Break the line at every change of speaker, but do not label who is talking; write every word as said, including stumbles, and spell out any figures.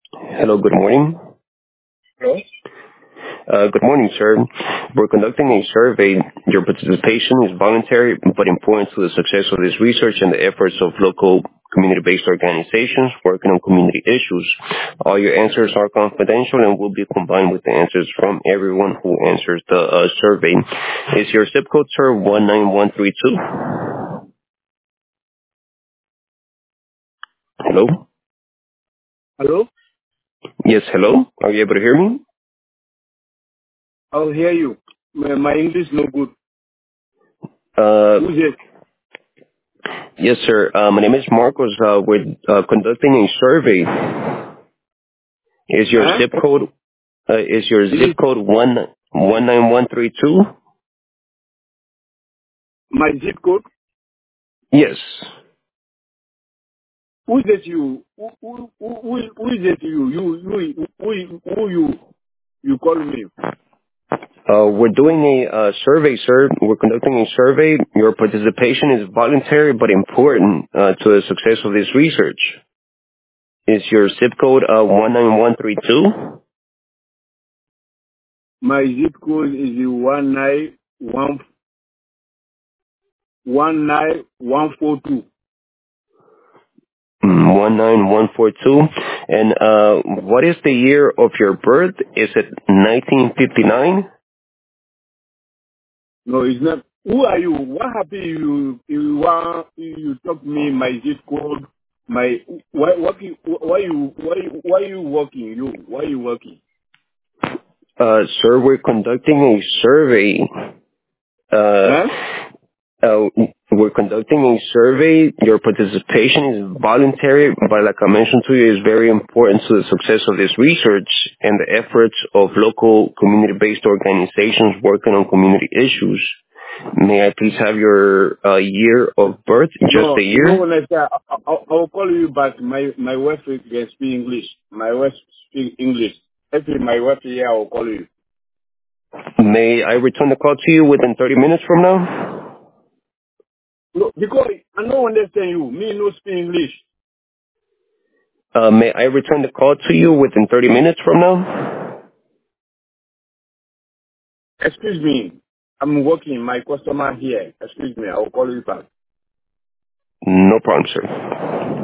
Hello, good morning.
Hello?
Uh, good morning, sir. We're conducting a survey. Your participation is voluntary but important to the success of this research and the efforts of local community-based organizations working on community issues. All your answers are confidential and will be combined with the answers from everyone who answers the uh, survey. Is your zip code, sir, one nine one three two? Hello?
Hello?
Yes, hello? Are you able to hear me?
I'll hear you. My, my English no good.
Uh,
Who's it?
yes, sir. Uh, my name is Marcos. Uh, we're uh, conducting a survey. Is your
Huh?
zip code uh, is your
Is
zip
it
code one one nine one three two?
my zip code?
Yes.
Who's it you? Who, who, who, who who is it you? You, you, who, who you, you call me?
Uh, we're doing a uh, survey, sir. We're conducting a survey. Your participation is voluntary but important uh, to the success of this research. Is your zip code uh, one nine one three two?
My zip code is one nine one one nine one four two.
one nine one four two. And uh, what is the year of your birth? Is it nineteen fifty-nine?
No, it's not. Who are you? What happened? You, you want, you talk me my zip code? My, why, working, why you, why, why you working? You, why you working?
Uh, sir, we're conducting a survey. Uh,
Huh?
Uh, we're conducting a survey. Your participation is voluntary, but like I mentioned to you, is very important to the success of this research and the efforts of local community-based organizations working on community issues. May I please have your uh, year of birth? Just
No,
the
you know
year?
when I say I, I, I will call you back. My my wife can speak English. My wife speak English. If my wife here, I will call you.
May I return the call to you within thirty minutes from now?
No, because I don't understand you. Me no speak English.
Uh, may I return the call to you within thirty minutes from now?
Excuse me. I'm working. My customer here. Excuse me. I will call you back.
No problem, sir.